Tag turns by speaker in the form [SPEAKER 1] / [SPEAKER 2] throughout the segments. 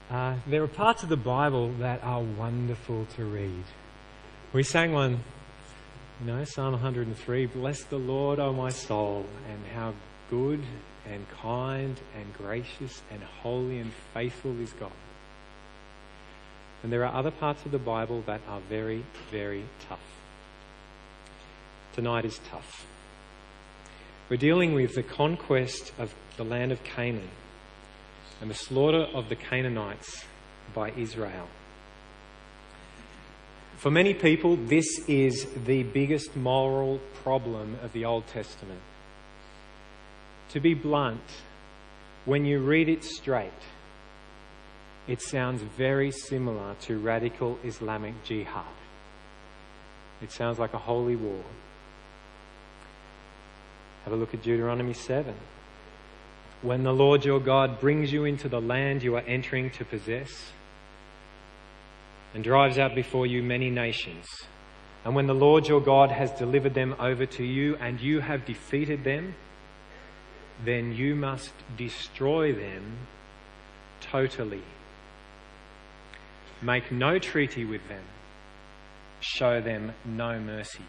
[SPEAKER 1] There are parts of the Bible that are wonderful to read. We sang one, Psalm 103, "Bless the Lord, O my soul, and how good and kind and gracious and holy and faithful is God." And there are other parts of the Bible that are very, very tough. Tonight is tough. We're dealing with the conquest of the land of Canaan and the slaughter of the Canaanites by Israel. For many people, this is the biggest moral problem of the Old Testament. To be blunt, when you read it straight, it sounds very similar to radical Islamic jihad. It sounds like a holy war. Have a look at Deuteronomy 7. "When the Lord your God brings you into the land you are entering to possess, and drives out before you many nations, and when the Lord your God has delivered them over to you and you have defeated them, then you must destroy them totally. Make no treaty with them. Show them no mercy."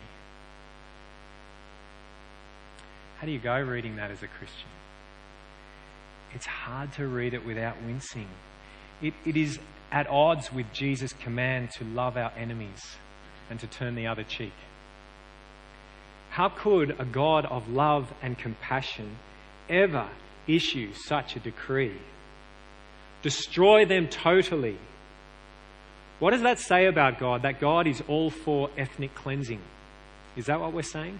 [SPEAKER 1] How do you go reading that as a Christian? It's hard to read it without wincing. It is at odds with Jesus' command to love our enemies and to turn the other cheek. How could a God of love and compassion ever issue such a decree? Destroy them totally. What does that say about God? That God is all for ethnic cleansing. Is that what we're saying?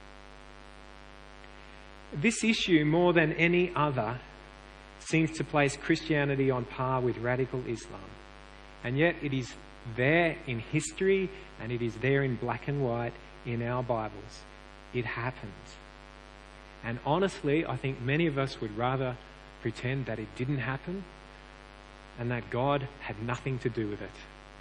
[SPEAKER 1] This issue, more than any other, seems to place Christianity on par with radical Islam. And yet it is there in history and it is there in black and white in our Bibles. It happened. And honestly, I think many of us would rather pretend that it didn't happen and that God had nothing to do with it.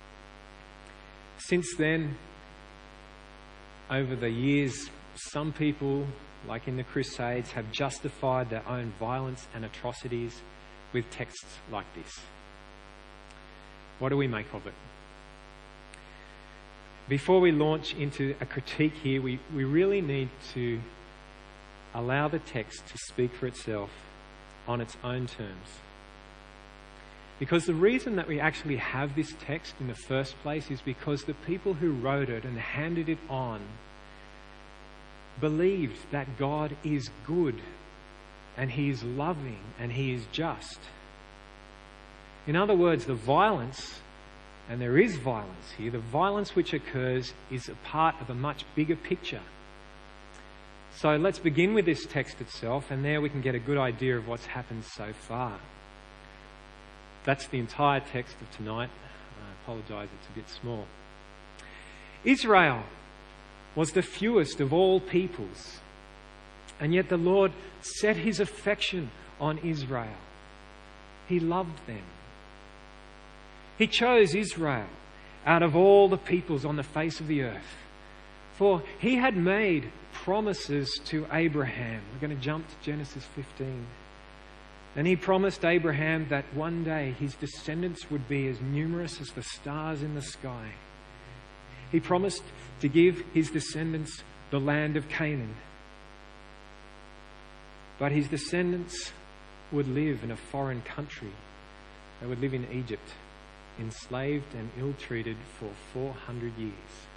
[SPEAKER 1] Since then, over the years, some people, like in the Crusades, have justified their own violence and atrocities with texts like this. What do we make of it? Before we launch into a critique here, we really need to allow the text to speak for itself on its own terms. Because the reason that we actually have this text in the first place is because the people who wrote it and handed it on believed that God is good and He is loving and He is just. In other words, the violence, and there is violence here, the violence which occurs is a part of a much bigger picture. So let's begin with this text itself, and there we can get a good idea of what's happened so far. That's the entire text of tonight. I apologise, it's a bit small. Israel was the fewest of all peoples, and yet the Lord set His affection on Israel. He loved them. He chose Israel out of all the peoples on the face of the earth, for He had made promises to Abraham. We're going to jump to Genesis 15. And He promised Abraham that one day his descendants would be as numerous as the stars in the sky. He promised to give his descendants the land of Canaan. But his descendants would live in a foreign country. They would live in Egypt, enslaved and ill-treated for 400 years.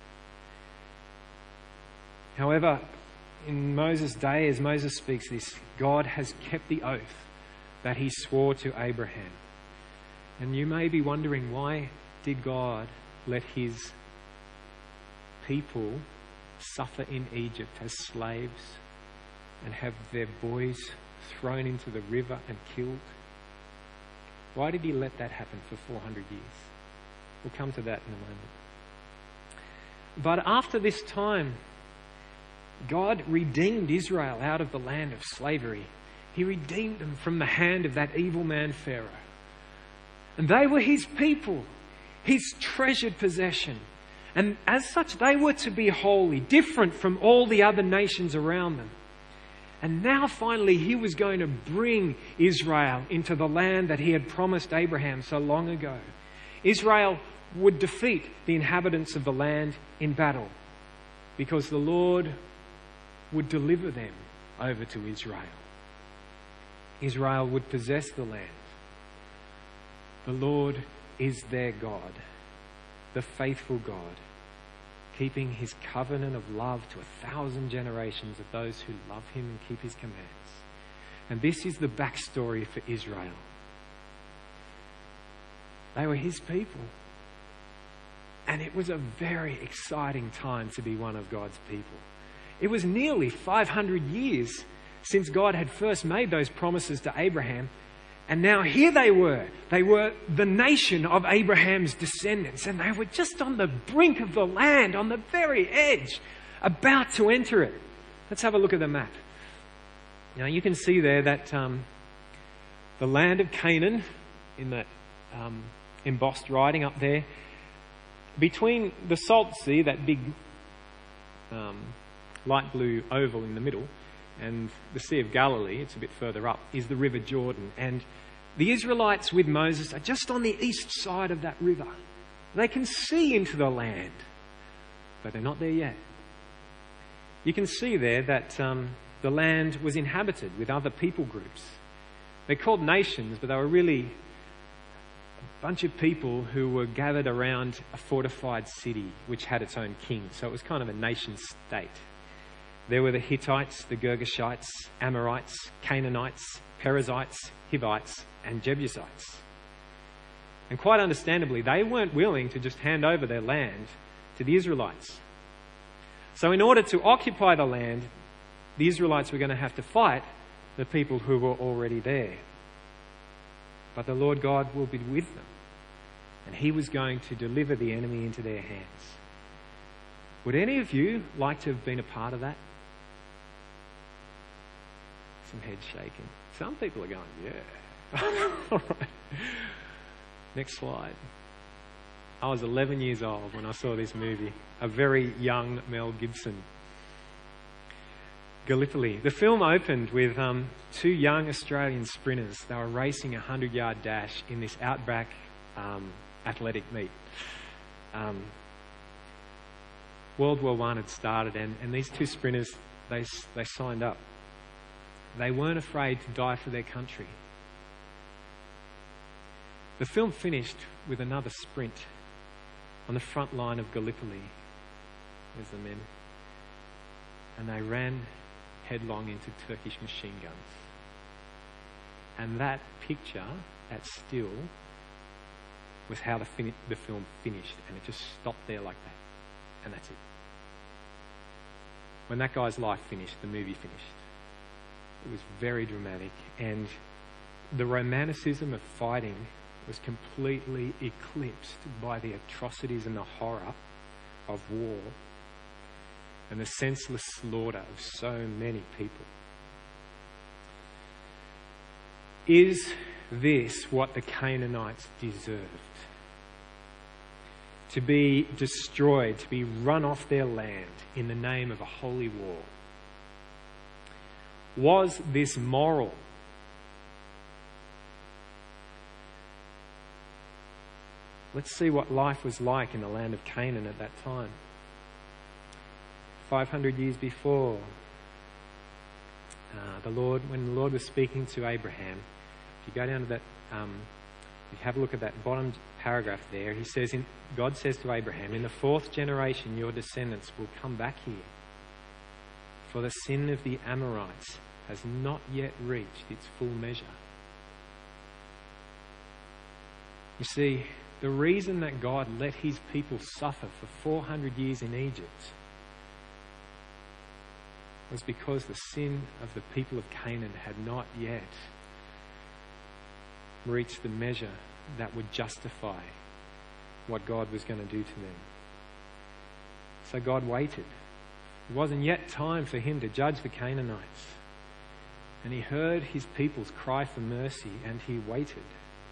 [SPEAKER 1] However, in Moses' day, as Moses speaks this, God has kept the oath that He swore to Abraham. And you may be wondering, why did God let His people suffer in Egypt as slaves and have their boys thrown into the river and killed? Why did He let that happen for 400 years? We'll come to that in a moment. But after this time, God redeemed Israel out of the land of slavery. He redeemed them from the hand of that evil man Pharaoh. And they were His people, His treasured possession. And as such, they were to be holy, different from all the other nations around them. And now finally he was going to bring Israel into the land that he had promised Abraham so long ago. Israel would defeat the inhabitants of the land in battle because the Lord would deliver them over to Israel. Israel would possess the land. The Lord is their God, the faithful God, keeping his covenant of love to 1,000 generations of those who love him and keep his commands. And this is the backstory for Israel. They were his people. And it was a very exciting time to be one of God's people. It was nearly 500 years since God had first made those promises to Abraham. And now here they were. They were the nation of Abraham's descendants. And they were just on the brink of the land, on the very edge, about to enter it. Let's have a look at the map. Now you can see there that the land of Canaan, in that embossed writing up there, between the Salt Sea, that big light blue oval in the middle, and the Sea of Galilee, it's a bit further up, is the River Jordan. And the Israelites with Moses are just on the east side of that river. They can see into the land, but they're not there yet. You can see there that the land was inhabited with other people groups. They're called nations, but they were really a bunch of people who were gathered around a fortified city which had its own king. So it was kind of a nation state. There were the Hittites, the Girgashites, Amorites, Canaanites, Perizzites, Hivites, and Jebusites. And quite understandably, they weren't willing to just hand over their land to the Israelites. So in order to occupy the land, the Israelites were going to have to fight the people who were already there. But the Lord God will be with them, and he was going to deliver the enemy into their hands. Would any of you like to have been a part of that? Some head shaking. Some people are going, yeah. All right. Next slide. I was 11 years old when I saw this movie. A very young Mel Gibson. Gallipoli. The film opened with two young Australian sprinters. They were racing a 100-yard dash in this outback athletic meet. World War I had started, and these two sprinters, they signed up. They weren't afraid to die for their country. The film finished with another sprint on the front line of Gallipoli. There's the men. And they ran headlong into Turkish machine guns. And that picture, that still, was how the film finished. And it just stopped there like that. And that's it. When that guy's life finished, the movie finished. It was very dramatic, and the romanticism of fighting was completely eclipsed by the atrocities and the horror of war and the senseless slaughter of so many people. Is this what the Canaanites deserved? To be destroyed, to be run off their land in the name of a holy war? Was this moral? Let's see what life was like in the land of Canaan at that time. 500 years before, when the Lord was speaking to Abraham, if you go down to that, if you have a look at that bottom paragraph there, he says, God says to Abraham, in the 4th generation your descendants will come back here, for the sin of the Amorites has not yet reached its full measure. You see, the reason that God let his people suffer for 400 years in Egypt was because the sin of the people of Canaan had not yet reached the measure that would justify what God was going to do to them. So God waited. It wasn't yet time for him to judge the Canaanites. And he heard his people's cry for mercy, and he waited.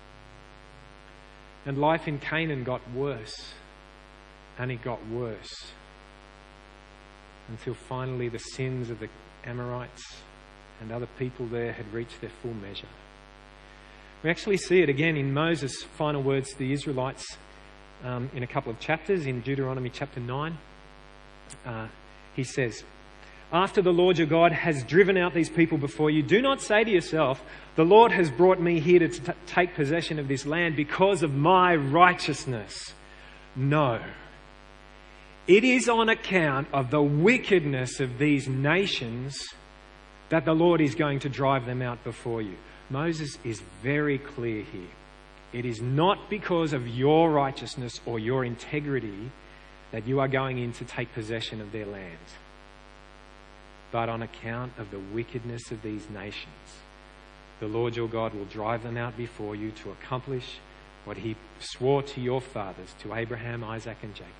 [SPEAKER 1] And life in Canaan got worse, and it got worse, until finally the sins of the Amorites and other people there had reached their full measure. We actually see it again in Moses' final words to the Israelites in a couple of chapters. In Deuteronomy chapter 9, he says, "After the Lord your God has driven out these people before you, do not say to yourself, 'The Lord has brought me here to take possession of this land because of my righteousness.' No. It is on account of the wickedness of these nations that the Lord is going to drive them out before you." Moses is very clear here. It is not because of your righteousness or your integrity that you are going in to take possession of their land, but on account of the wickedness of these nations. The Lord your God will drive them out before you to accomplish what he swore to your fathers, to Abraham, Isaac, and Jacob.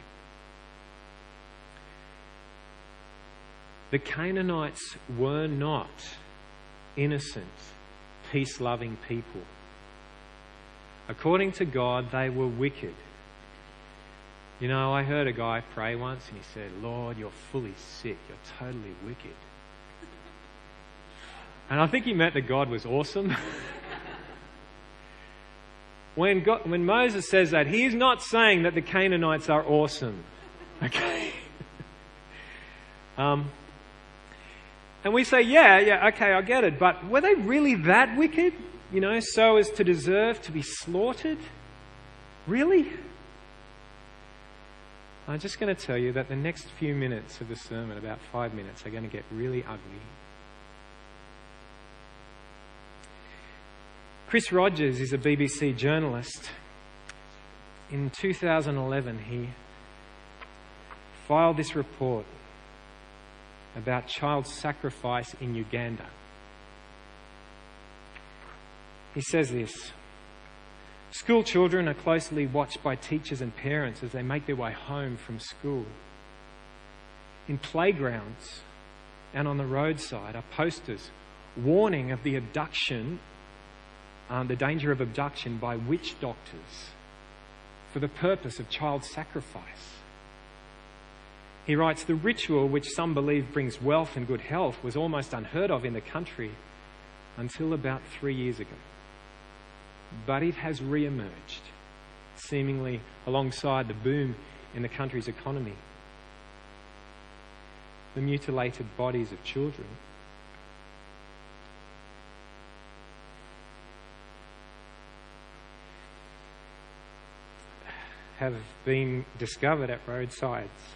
[SPEAKER 1] The Canaanites were not innocent, peace-loving people. According to God, they were wicked. You know, I heard a guy pray once and he said, "Lord, you're fully sick. You're totally wicked." And I think he meant that God was awesome. When Moses says that, he is not saying that the Canaanites are awesome. Okay? And we say, yeah, okay, I get it. But were they really that wicked? You know, so as to deserve to be slaughtered? Really? I'm just going to tell you that the next few minutes of the sermon, about 5 minutes, are going to get really ugly. Chris Rogers is a BBC journalist. In 2011, he filed this report about child sacrifice in Uganda. He says this: "School children are closely watched by teachers and parents as they make their way home from school. In playgrounds and on the roadside are posters warning of the danger of abduction by witch doctors for the purpose of child sacrifice." He writes, "The ritual, which some believe brings wealth and good health, was almost unheard of in the country until about 3 years ago. But it has re-emerged, seemingly alongside the boom in the country's economy. The mutilated bodies of children have been discovered at roadsides.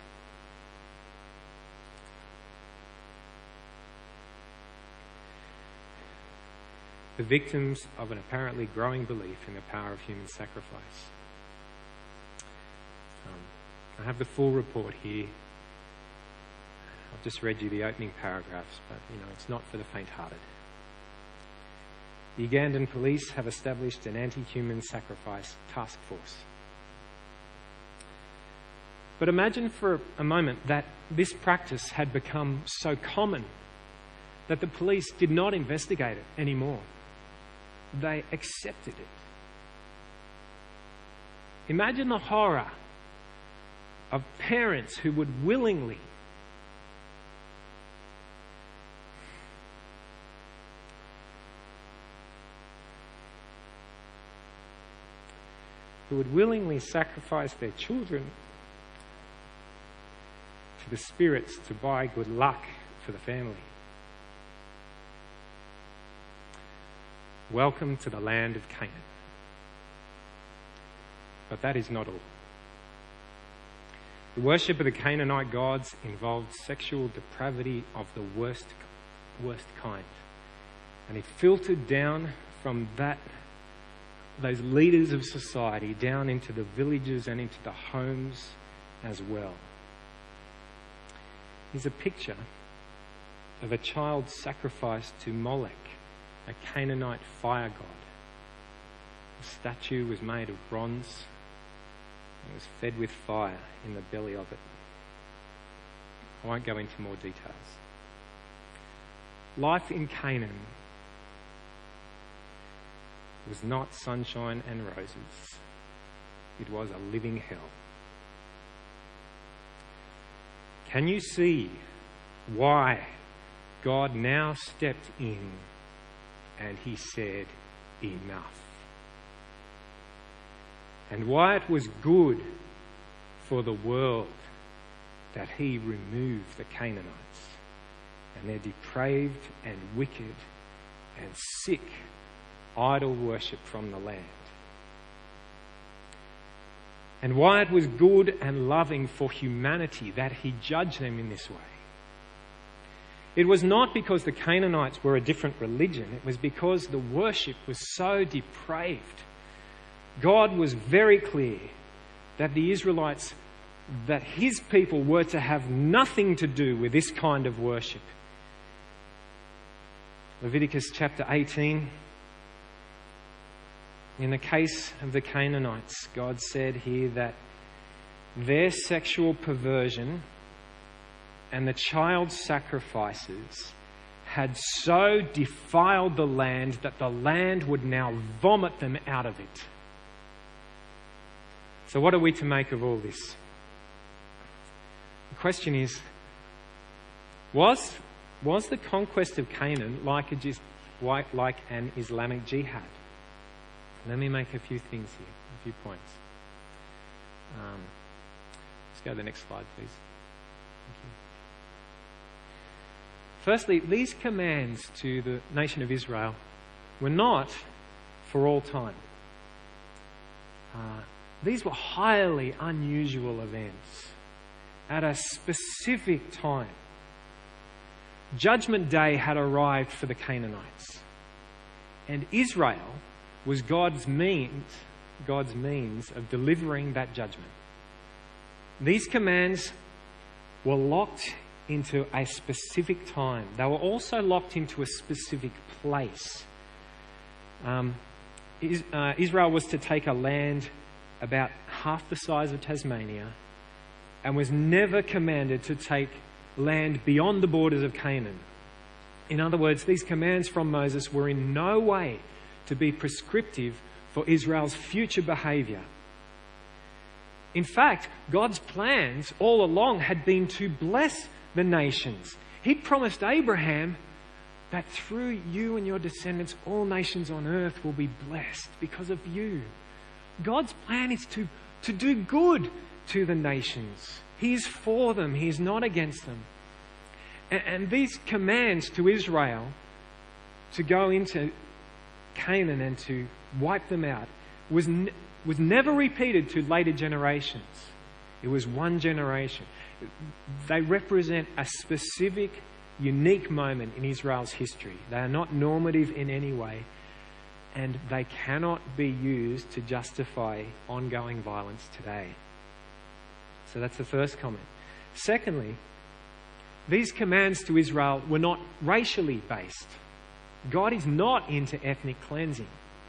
[SPEAKER 1] The victims of an apparently growing belief in the power of human sacrifice." I have the full report here. I've just read you the opening paragraphs, but it's not for the faint-hearted. The Ugandan police have established an anti-human sacrifice task force. But imagine for a moment that this practice had become so common that the police did not investigate it anymore. They accepted it. Imagine the horror of parents who would willingly sacrifice their children to the spirits to buy good luck for the family. Welcome to the land of Canaan. But that is not all. The worship of the Canaanite gods involved sexual depravity of the worst kind. And it filtered down from those leaders of society down into the villages and into the homes as well. Here's a picture of a child sacrificed to Molech, a Canaanite fire god. The statue was made of bronze and was fed with fire in the belly of it. I won't go into more details. Life in Canaan was not sunshine and roses. It was a living hell. Can you see why God now stepped in and he said, enough. And why it was good for the world that he removed the Canaanites and their depraved and wicked and sick idol worship from the land. And why it was good and loving for humanity that he judged them in this way. It was not because the Canaanites were a different religion. It was because the worship was so depraved. God was very clear that the Israelites, that his people were to have nothing to do with this kind of worship. Leviticus chapter 18. In the case of the Canaanites, God said here that their sexual perversion and the child sacrifices had so defiled the land that the land would now vomit them out of it. So what are we to make of all this? The question is, was the conquest of Canaan like an Islamic jihad? Let me make a few things here, a few points. Let's go to the next slide, please. Thank you. Firstly, these commands to the nation of Israel were not for all time. These were highly unusual events at a specific time. Judgment Day had arrived for the Canaanites, and Israel was God's means of delivering that judgment. These commands were locked into a specific time. They were also locked into a specific place. Israel was to take a land about half the size of Tasmania and was never commanded to take land beyond the borders of Canaan. In other words, these commands from Moses were in no way to be prescriptive for Israel's future behaviour. In fact, God's plans all along had been to bless the nations. He promised Abraham that through you and your descendants, all nations on earth will be blessed because of you. God's plan is to do good to the nations. He is for them. He is not against them. And these commands to Israel to go into Canaan and to wipe them out was never repeated to later generations. It was one generation. They represent a specific, unique moment in Israel's history. They are not normative in any way, and they cannot be used to justify ongoing violence today. So that's the first comment. Secondly, these commands to Israel were not racially based. God is not into ethnic cleansing.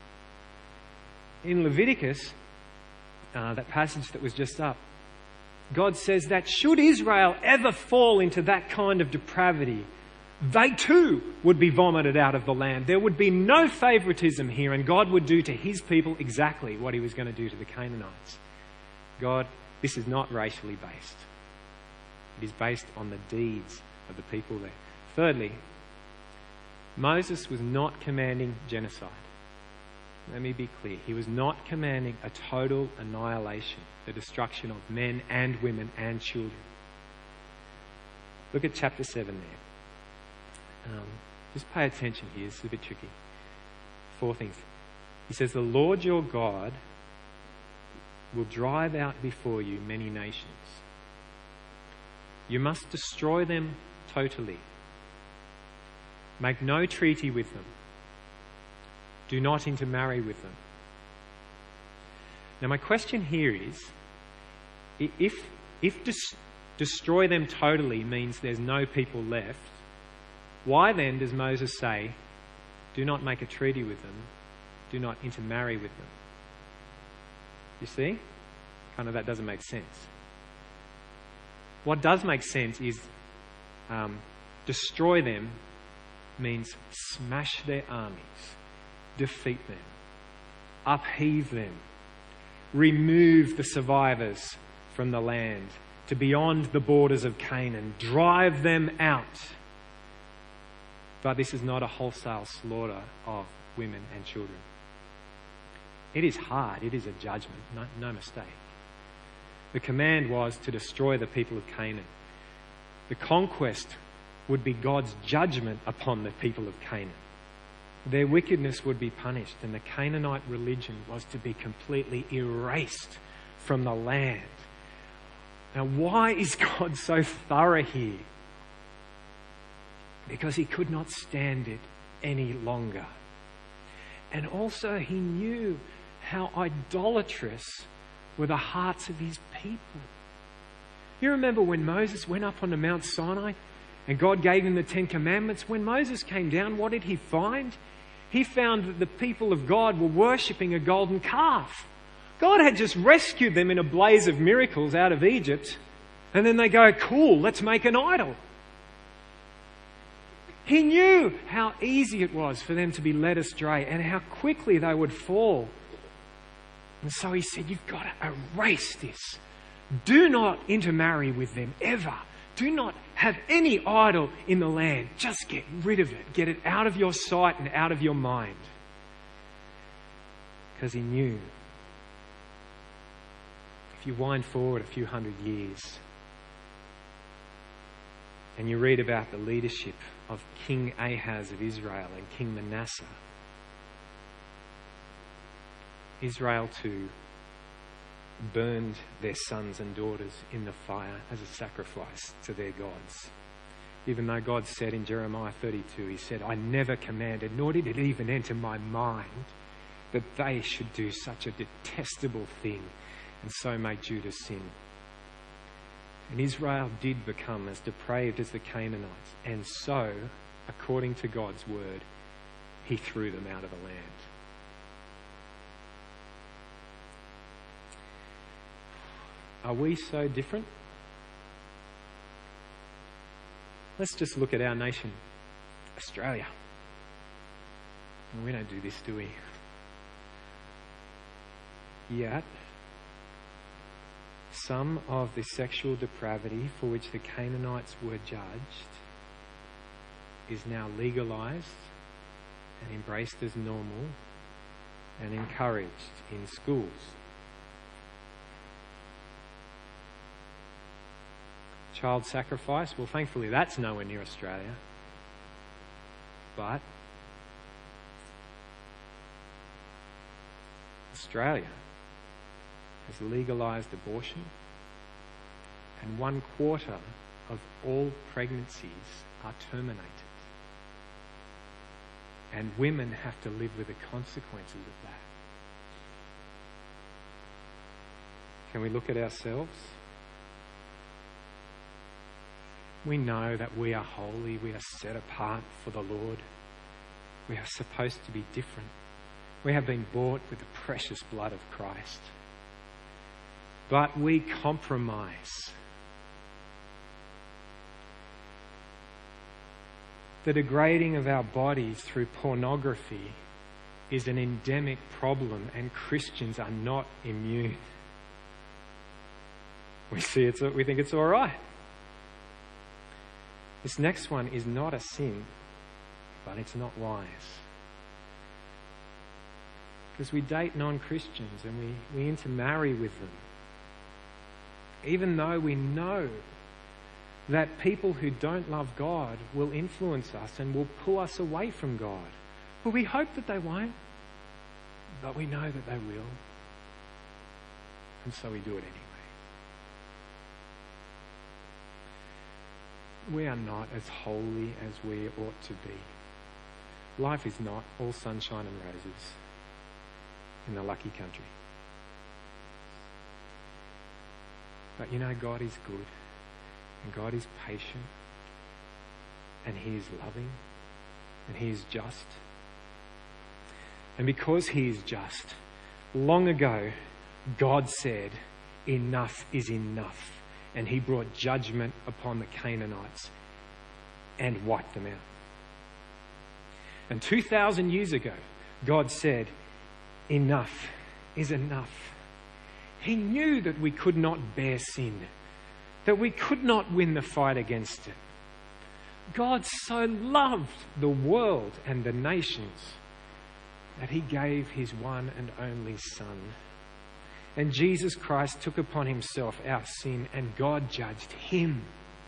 [SPEAKER 1] In Leviticus, that passage that was just up, God says that should Israel ever fall into that kind of depravity, they too would be vomited out of the land. There would be no favoritism here, and God would do to his people exactly what he was going to do to the Canaanites. This is not racially based. It is based on the deeds of the people there. Thirdly, Moses was not commanding genocide. Let me be clear. He was not commanding a total annihilation, the destruction of men and women and children. Look at chapter 7 there. Just pay attention here. It's a bit tricky. 4 things. He says, the Lord your God will drive out before you many nations. You must destroy them totally. Make no treaty with them. Do not intermarry with them. Now my question here is, if destroy them totally means there's no people left, why then does Moses say, do not make a treaty with them, do not intermarry with them? You see? Kind of that doesn't make sense. What does make sense is destroy them means smash their armies, defeat them, upheave them, remove the survivors from the land to beyond the borders of Canaan, drive them out. But this is not a wholesale slaughter of women and children. It is hard. It is a judgment. No mistake. The command was to destroy the people of Canaan. The conquest would be God's judgment upon the people of Canaan. Their wickedness would be punished, and the Canaanite religion was to be completely erased from the land. Now, why is God so thorough here? Because he could not stand it any longer. And also he knew how idolatrous were the hearts of his people. You remember when Moses went up onto Mount Sinai and God gave him the 10 Commandments? When Moses came down, what did he find? He found that the people of God were worshipping a golden calf. God had just rescued them in a blaze of miracles out of Egypt, and then they go, cool, let's make an idol. He knew how easy it was for them to be led astray and how quickly they would fall. And so he said, you've got to erase this. Do not intermarry with them ever. Do not have any idol in the land. Just get rid of it. Get it out of your sight and out of your mind. Because he knew. If you wind forward a few hundred years and you read about the leadership of King Ahaz of Israel and King Manasseh, Israel too burned their sons and daughters in the fire as a sacrifice to their gods. Even though God said in Jeremiah 32, he said, I never commanded, nor did it even enter my mind that they should do such a detestable thing, and so made Judah sin. And Israel did become as depraved as the Canaanites, and so, according to God's word, he threw them out of the land. Are we so different? Let's just look at our nation, Australia. We don't do this, do we? Yet, some of the sexual depravity for which the Canaanites were judged is now legalised and embraced as normal and encouraged in schools. Child sacrifice, well, thankfully that's nowhere near Australia. But Australia has legalised abortion, and 1/4 of all pregnancies are terminated. And women have to live with the consequences of that. Can we look at ourselves? We know that we are holy, we are set apart for the Lord. We are supposed to be different. We have been bought with the precious blood of Christ. But we compromise. The degrading of our bodies through pornography is an endemic problem, and Christians are not immune. We think it's all right. This next one is not a sin, but it's not wise. Because we date non-Christians and we intermarry with them. Even though we know that people who don't love God will influence us and will pull us away from God. Well, we hope that they won't, but we know that they will. And so we do it anyway. We are not as holy as we ought to be. Life is not all sunshine and roses in the lucky country. But you know, God is good, and God is patient, and He is loving, and He is just. And because He is just, long ago, God said, enough is enough. And He brought judgment upon the Canaanites and wiped them out. And 2,000 years ago, God said, enough is enough. He knew that we could not bear sin, that we could not win the fight against it. God so loved the world and the nations that he gave his one and only Son. And Jesus Christ took upon himself our sin, and God judged him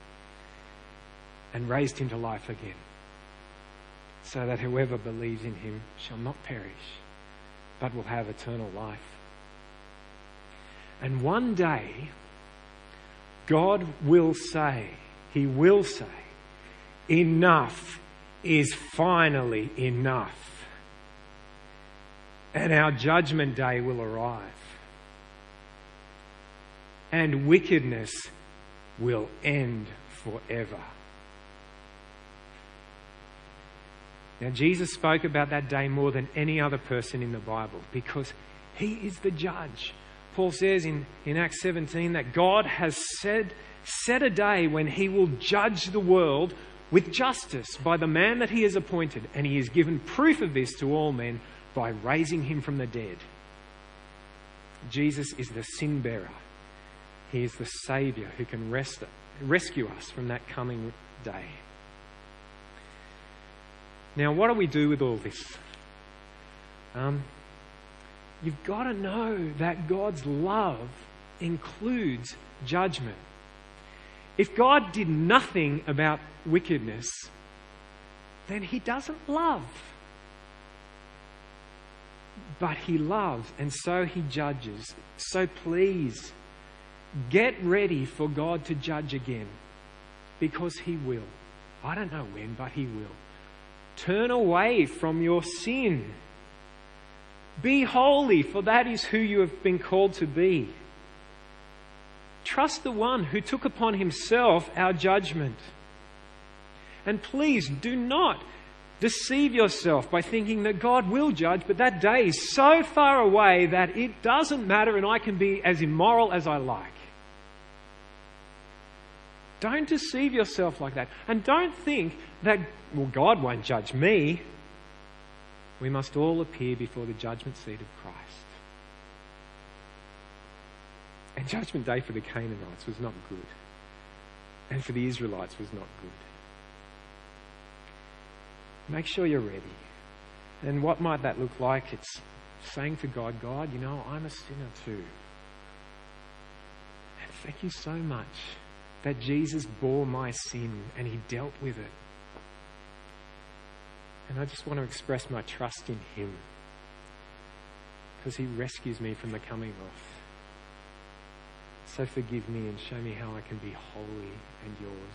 [SPEAKER 1] and raised him to life again, so that whoever believes in him shall not perish, but will have eternal life. And one day, God will say, he will say, enough is finally enough. And our judgment day will arrive. And wickedness will end forever. Now, Jesus spoke about that day more than any other person in the Bible because he is the judge. Paul says in Acts 17 that God has set a day when he will judge the world with justice by the man that he has appointed, and he has given proof of this to all men by raising him from the dead. Jesus is the sin bearer. He is the Saviour who can rescue us from that coming day. Now, what do we do with all this? You've got to know that God's love includes judgment. If God did nothing about wickedness, then he doesn't love. But he loves, and so he judges. So please, get ready for God to judge again, because he will. I don't know when, but he will. Turn away from your sin. Be holy, for that is who you have been called to be. Trust the one who took upon himself our judgment. And please do not deceive yourself by thinking that God will judge, but that day is so far away that it doesn't matter and I can be as immoral as I like. Don't deceive yourself like that. And don't think that, well, God won't judge me. We must all appear before the judgment seat of Christ. And Judgment Day for the Canaanites was not good. And for the Israelites was not good. Make sure you're ready. And what might that look like? It's saying to God, God, you know, I'm a sinner too. And thank you so much that Jesus bore my sin and he dealt with it. And I just want to express my trust in him because he rescues me from the coming off. So forgive me and show me how I can be holy and yours.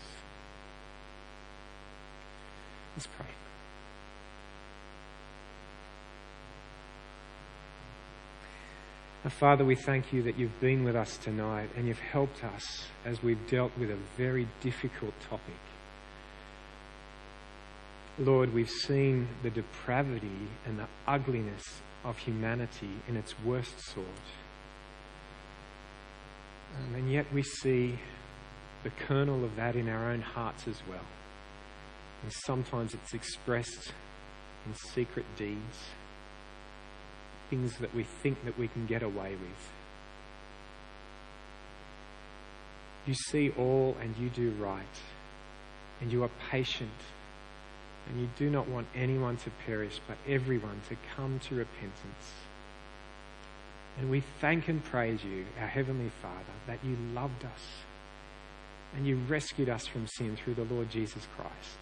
[SPEAKER 1] Let's pray. Now, Father, we thank you that you've been with us tonight and you've helped us as we've dealt with a very difficult topic. Lord, we've seen the depravity and the ugliness of humanity in its worst sort. And yet we see the kernel of that in our own hearts as well. And sometimes it's expressed in secret deeds, things that we think that we can get away with. You see all and you do right, and you are patient, and you do not want anyone to perish, but everyone to come to repentance. And we thank and praise you, our Heavenly Father, that you loved us and you rescued us from sin through the Lord Jesus Christ.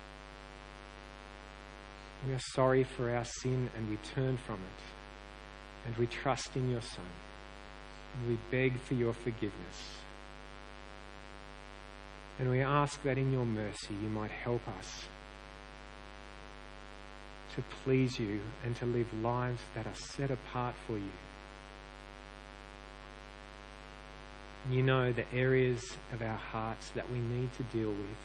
[SPEAKER 1] We are sorry for our sin and we turn from it, and we trust in your Son, and we beg for your forgiveness. And we ask that in your mercy you might help us to please you and to live lives that are set apart for you. You know the areas of our hearts that we need to deal with.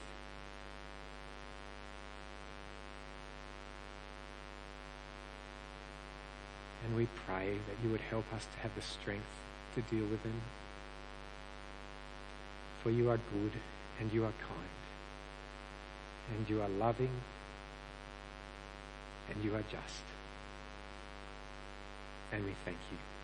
[SPEAKER 1] And we pray that you would help us to have the strength to deal with them. For you are good and you are kind and you are loving and you are just. And we thank you.